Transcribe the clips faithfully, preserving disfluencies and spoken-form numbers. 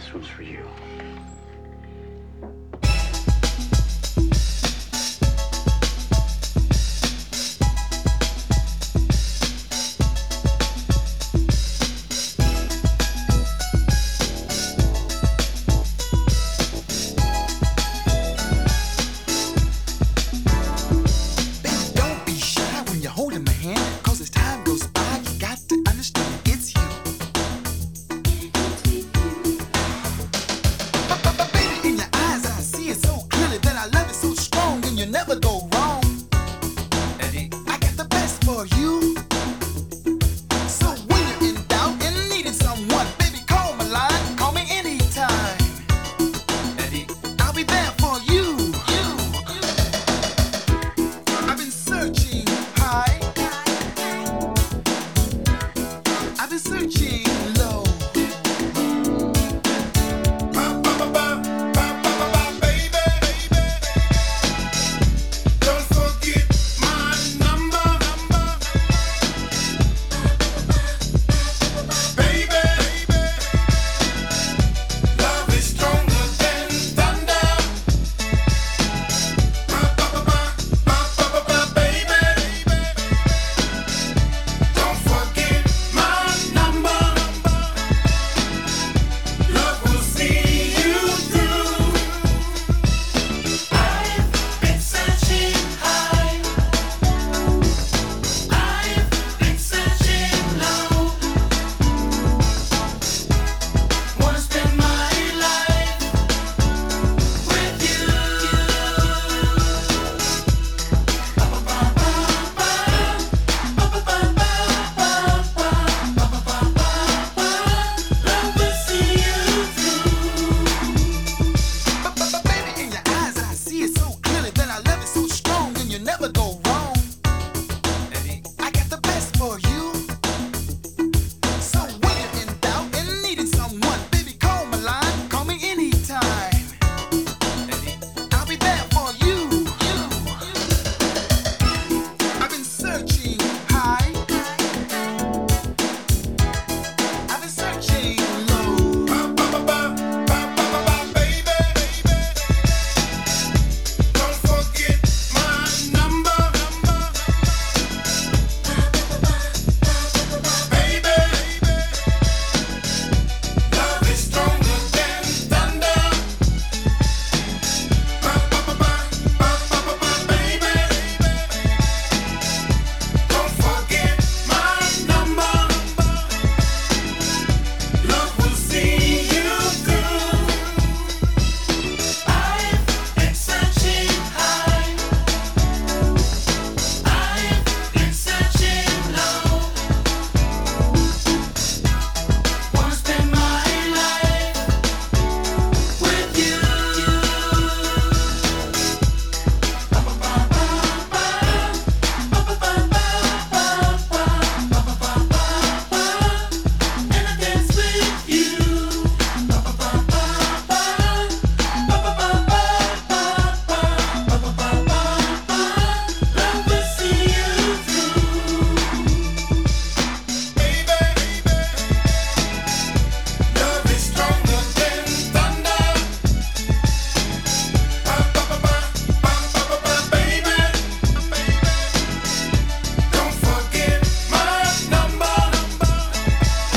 This one's for you. Never go wrong. Eddie, I got the best for you. So when you're in doubt and needing someone, baby, call my line, call me anytime. Eddie, I'll be there for you. You. I've been searching high. I've been searching low. Never go wrong. Eddie, I got the best for you. So when you're in doubt and needing someone, baby, call my line, call me anytime. Eddie, I'll be there for you. You. I've been searching high. I've been searching low. Baby, don't forget my number.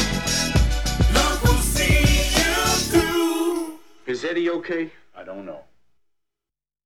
Is Eddie okay? I don't know.